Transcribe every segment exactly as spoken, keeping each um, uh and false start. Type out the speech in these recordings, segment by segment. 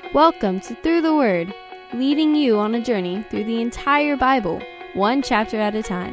Welcome to Through the Word, leading you on a journey through the entire Bible, one chapter at a time.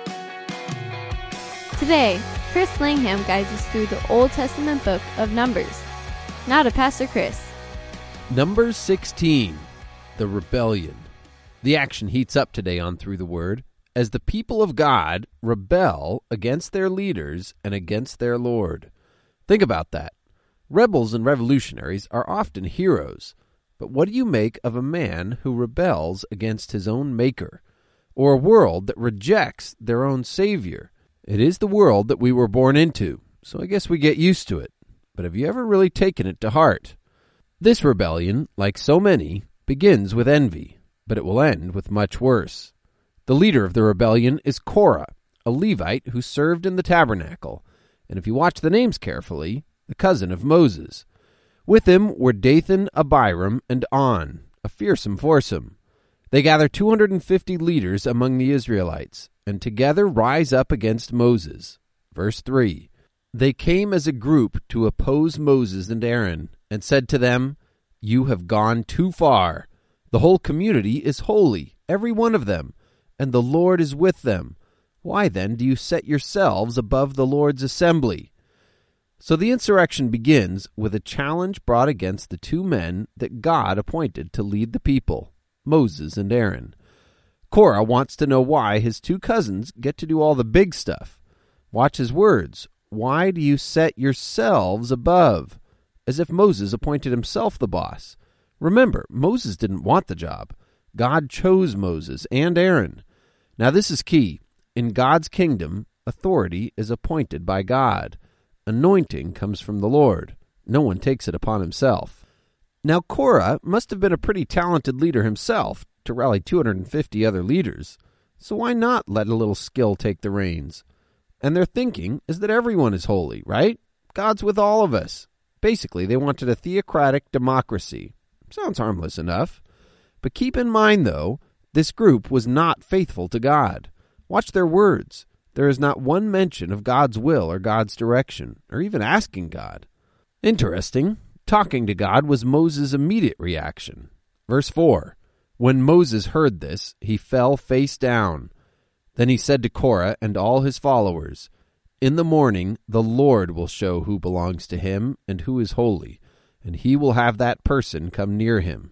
Today, Chris Langham guides us through the Old Testament book of Numbers. Now to Pastor Chris. Numbers sixteen, the rebellion. The action heats up today on Through the Word as the people of God rebel against their leaders and against their Lord. Think about that. Rebels and revolutionaries are often heroes, but what do you make of a man who rebels against his own maker, or a world that rejects their own Savior? It is the world that we were born into, so I guess we get used to it. But have you ever really taken it to heart? This rebellion, like so many, begins with envy, but it will end with much worse. The leader of the rebellion is Korah, a Levite who served in the tabernacle, and if you watch the names carefully, the cousin of Moses. With him were Dathan, Abiram, and On, a fearsome foursome. They gather two hundred fifty leaders among the Israelites, and together rise up against Moses. Verse three, They came as a group to oppose Moses and Aaron, and said to them, You have gone too far. The whole community is holy, every one of them, and the Lord is with them. Why then do you set yourselves above the Lord's assembly? So the insurrection begins with a challenge brought against the two men that God appointed to lead the people, Moses and Aaron. Korah wants to know why his two cousins get to do all the big stuff. Watch his words. Why do you set yourselves above? As if Moses appointed himself the boss. Remember, Moses didn't want the job. God chose Moses and Aaron. Now this is key. In God's kingdom, authority is appointed by God. Anointing comes from the Lord. No one takes it upon himself. Now Korah must have been a pretty talented leader himself to rally two hundred fifty other leaders. So why not let a little skill take the reins? And their thinking is that everyone is holy, right? God's with all of us. Basically, they wanted a theocratic democracy. Sounds harmless enough. But keep in mind, though, this group was not faithful to God. Watch their words. There is not one mention of God's will or God's direction, or even asking God. Interesting. Talking to God was Moses' immediate reaction. Verse four, When Moses heard this, he fell face down. Then he said to Korah and all his followers, In the morning the Lord will show who belongs to him and who is holy, and he will have that person come near him.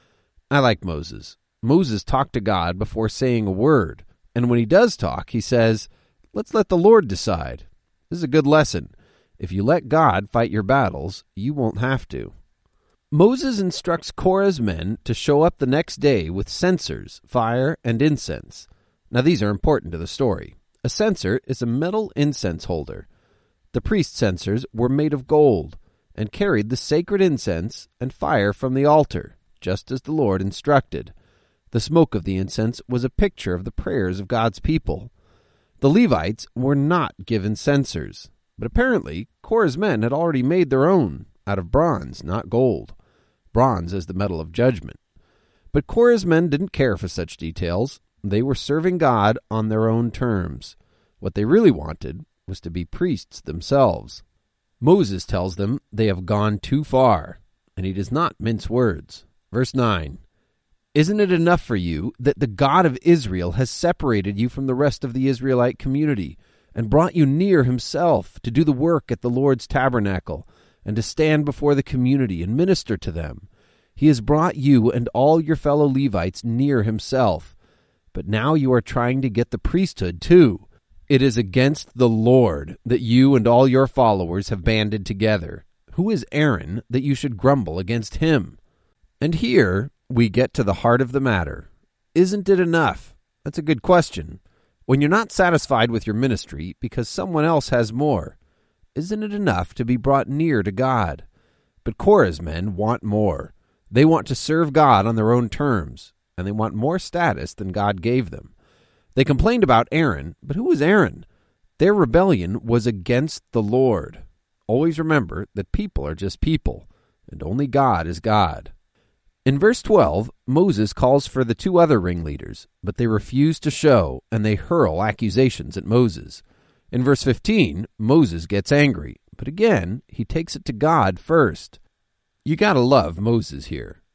I like Moses. Moses talked to God before saying a word, and when he does talk, he says, Let's let the Lord decide. This is a good lesson. If you let God fight your battles, you won't have to. Moses instructs Korah's men to show up the next day with censers, fire, and incense. Now these are important to the story. A censer is a metal incense holder. The priest's censers were made of gold and carried the sacred incense and fire from the altar, just as the Lord instructed. The smoke of the incense was a picture of the prayers of God's people. The Levites were not given censers, but apparently Korah's men had already made their own, out of bronze, not gold. Bronze is the metal of judgment. But Korah's men didn't care for such details. They were serving God on their own terms. What they really wanted was to be priests themselves. Moses tells them they have gone too far, and he does not mince words. Verse nine, Isn't it enough for you that the God of Israel has separated you from the rest of the Israelite community and brought you near himself to do the work at the Lord's tabernacle and to stand before the community and minister to them? He has brought you and all your fellow Levites near himself. But now you are trying to get the priesthood too. It is against the Lord that you and all your followers have banded together. Who is Aaron that you should grumble against him? And here we get to the heart of the matter. Isn't it enough? That's a good question. When you're not satisfied with your ministry because someone else has more, isn't it enough to be brought near to God? But Korah's men want more. They want to serve God on their own terms, and they want more status than God gave them. They complained about Aaron, but who was Aaron? Their rebellion was against the Lord. Always remember that people are just people, and only God is God. In verse twelve, Moses calls for the two other ringleaders, but they refuse to show, and they hurl accusations at Moses. In verse fifteen, Moses gets angry, but again, he takes it to God first. You gotta love Moses here.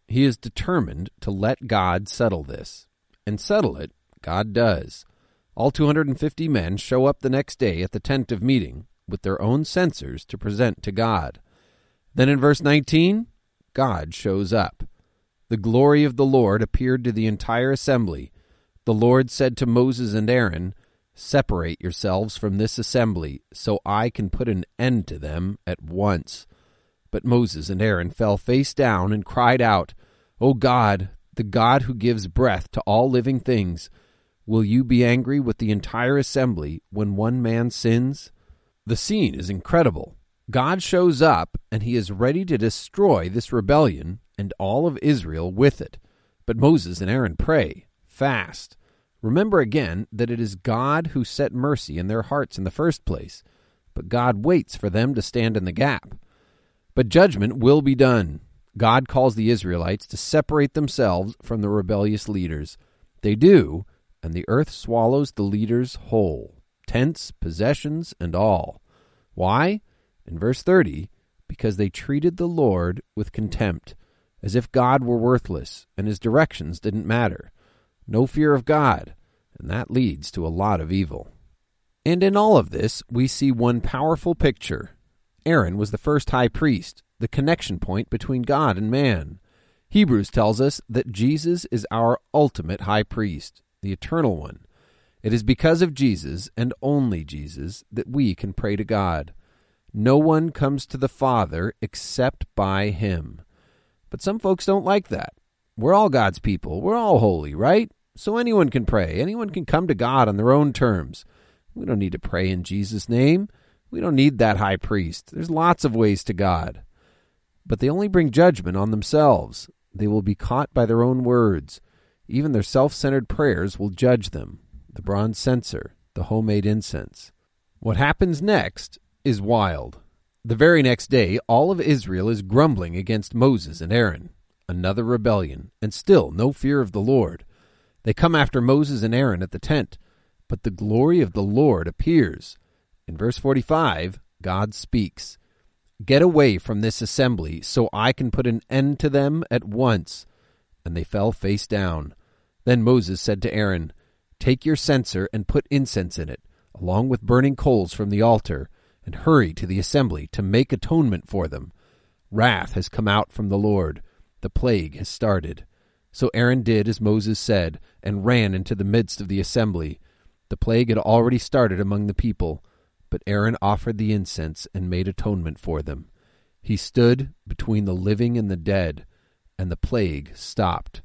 He is determined to let God settle this. And settle it, God does. All two hundred fifty men show up the next day at the tent of meeting with their own censers to present to God. Then in verse nineteen, God shows up. The glory of the Lord appeared to the entire assembly. The Lord said to Moses and Aaron, "Separate yourselves from this assembly, so I can put an end to them at once." But Moses and Aaron fell face down and cried out, "O God, the God who gives breath to all living things, will you be angry with the entire assembly when one man sins?" The scene is incredible. God shows up, and he is ready to destroy this rebellion and all of Israel with it. But Moses and Aaron pray, fast. Remember again that it is God who set mercy in their hearts in the first place, but God waits for them to stand in the gap. But judgment will be done. God calls the Israelites to separate themselves from the rebellious leaders. They do, and the earth swallows the leaders whole, tents, possessions, and all. Why? In verse thirty, because they treated the Lord with contempt, as if God were worthless and his directions didn't matter. No fear of God, and that leads to a lot of evil. And in all of this, we see one powerful picture. Aaron was the first high priest, the connection point between God and man. Hebrews tells us that Jesus is our ultimate high priest, the eternal one. It is because of Jesus, and only Jesus, that we can pray to God. No one comes to the Father except by him. But some folks don't like that. We're all God's people. We're all holy, right? So anyone can pray. Anyone can come to God on their own terms. We don't need to pray in Jesus' name. We don't need that high priest. There's lots of ways to God. But they only bring judgment on themselves. They will be caught by their own words. Even their self-centered prayers will judge them. The bronze censer, the homemade incense. What happens next is wild. The very next day, all of Israel is grumbling against Moses and Aaron. Another rebellion, and still no fear of the Lord. They come after Moses and Aaron at the tent, but the glory of the Lord appears. In verse forty-five, God speaks, "Get away from this assembly, so I can put an end to them at once." And they fell face down. Then Moses said to Aaron, "Take your censer and put incense in it, along with burning coals from the altar, and hurry to the assembly to make atonement for them. Wrath has come out from the Lord. The plague has started." So Aaron did as Moses said, and ran into the midst of the assembly. The plague had already started among the people, but Aaron offered the incense and made atonement for them. He stood between the living and the dead, and the plague stopped.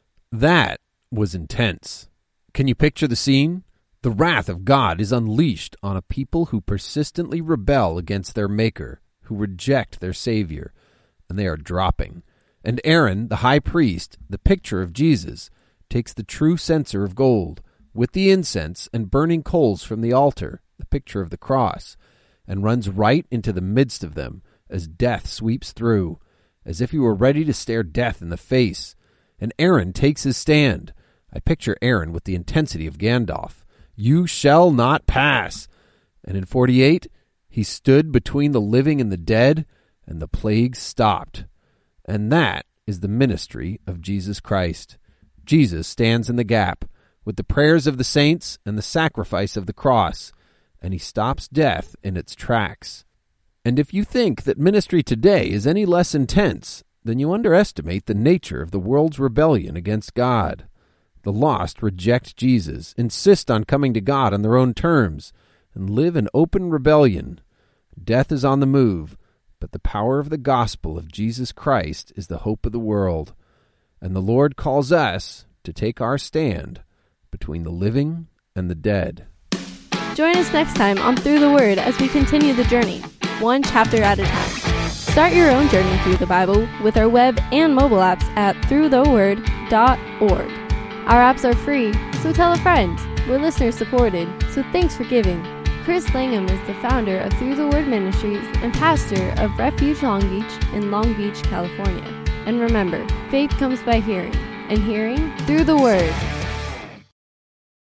That was intense. Can you picture the scene? The wrath of God is unleashed on a people who persistently rebel against their Maker, who reject their Savior, and they are dropping. And Aaron, the high priest, the picture of Jesus, takes the true censer of gold, with the incense and burning coals from the altar, the picture of the cross, and runs right into the midst of them as death sweeps through, as if he were ready to stare death in the face. And Aaron takes his stand. I picture Aaron with the intensity of Gandalf. "You shall not pass." And in forty-eight, he stood between the living and the dead, and the plague stopped. And that is the ministry of Jesus Christ. Jesus stands in the gap with the prayers of the saints and the sacrifice of the cross, and he stops death in its tracks. And if you think that ministry today is any less intense, then you underestimate the nature of the world's rebellion against God. The lost reject Jesus, insist on coming to God on their own terms, and live in open rebellion. Death is on the move, but the power of the gospel of Jesus Christ is the hope of the world. And the Lord calls us to take our stand between the living and the dead. Join us next time on Through the Word as we continue the journey, one chapter at a time. Start your own journey through the Bible with our web and mobile apps at through the word dot org. Our apps are free, so tell a friend. We're listener supported, so thanks for giving. Chris Langham is the founder of Through the Word Ministries and pastor of Refuge Long Beach in Long Beach, California. And remember, faith comes by hearing, and hearing through the Word.